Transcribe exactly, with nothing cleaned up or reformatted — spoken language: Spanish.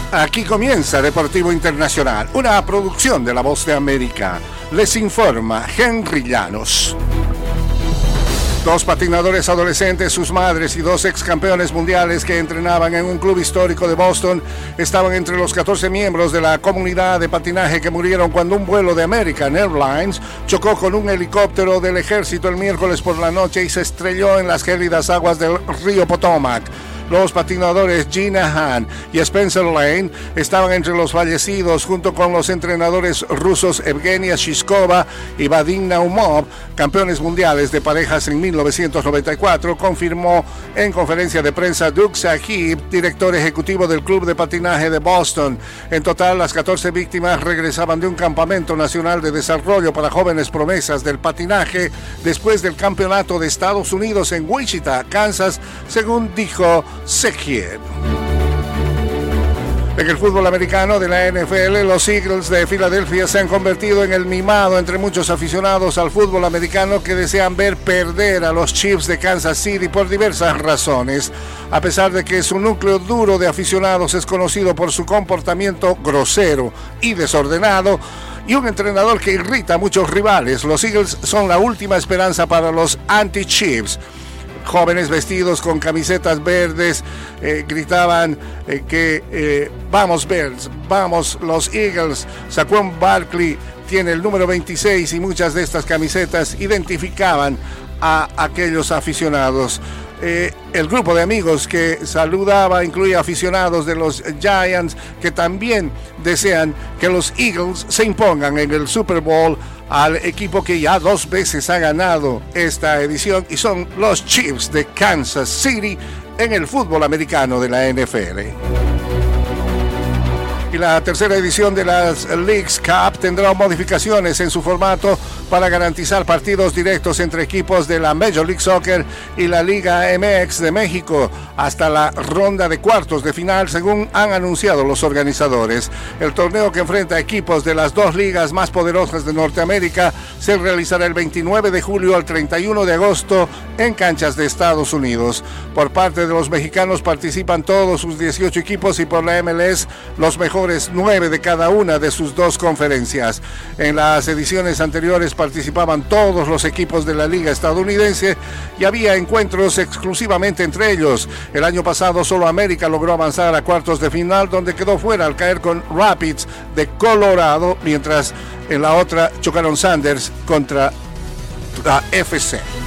Aquí comienza Deportivo Internacional, una producción de La Voz de América. Les informa Henry Llanos. Dos patinadores adolescentes, sus madres y dos ex campeones mundiales que entrenaban en un club histórico de Boston estaban entre los catorce miembros de la comunidad de patinaje que murieron cuando un vuelo de American Airlines chocó con un helicóptero del ejército el miércoles por la noche y se estrelló en las gélidas aguas del río Potomac. Los patinadores Gina Hahn y Spencer Lane estaban entre los fallecidos junto con los entrenadores rusos Evgenia Shishkova y Vadim Naumov, campeones mundiales de parejas en mil novecientos noventa y cuatro, confirmó en conferencia de prensa Doug Sahib, director ejecutivo del Club de Patinaje de Boston. En total, las catorce víctimas regresaban de un campamento nacional de desarrollo para jóvenes promesas del patinaje después del campeonato de Estados Unidos en Wichita, Kansas, según dijo Sahib. En el fútbol americano de la N F L, los Eagles de Filadelfia se han convertido en el mimado entre muchos aficionados al fútbol americano que desean ver perder a los Chiefs de Kansas City por diversas razones. A pesar de que su núcleo duro de aficionados es conocido por su comportamiento grosero y desordenado y un entrenador que irrita a muchos rivales, los Eagles son la última esperanza para los anti-Chiefs. Jóvenes vestidos con camisetas verdes eh, gritaban eh, que eh, vamos Bears, vamos los Eagles. Saquon Barkley tiene el número veintiséis y muchas de estas camisetas identificaban a aquellos aficionados. Eh, el grupo de amigos que saludaba incluía aficionados de los Giants que también desean que los Eagles se impongan en el Super Bowl al equipo que ya dos veces ha ganado esta edición y son los Chiefs de Kansas City en el fútbol americano de la N F L. Y la tercera edición de las Leagues Cup tendrá modificaciones en su formato para garantizar partidos directos entre equipos de la Major League Soccer y la Liga M X de México hasta la ronda de cuartos de final, según han anunciado los organizadores. El torneo, que enfrenta equipos de las dos ligas más poderosas de Norteamérica, se realizará el veintinueve de julio al treinta y uno de agosto en canchas de Estados Unidos. Por parte de los mexicanos participan todos sus dieciocho equipos y por la M L S los mejores nueve de cada una de sus dos conferencias. En las ediciones anteriores participaban todos los equipos de la liga estadounidense y había encuentros exclusivamente entre ellos. El año pasado solo América logró avanzar a cuartos de final, donde quedó fuera al caer con Rapids de Colorado, mientras en la otra chocaron Sanders contra la F C.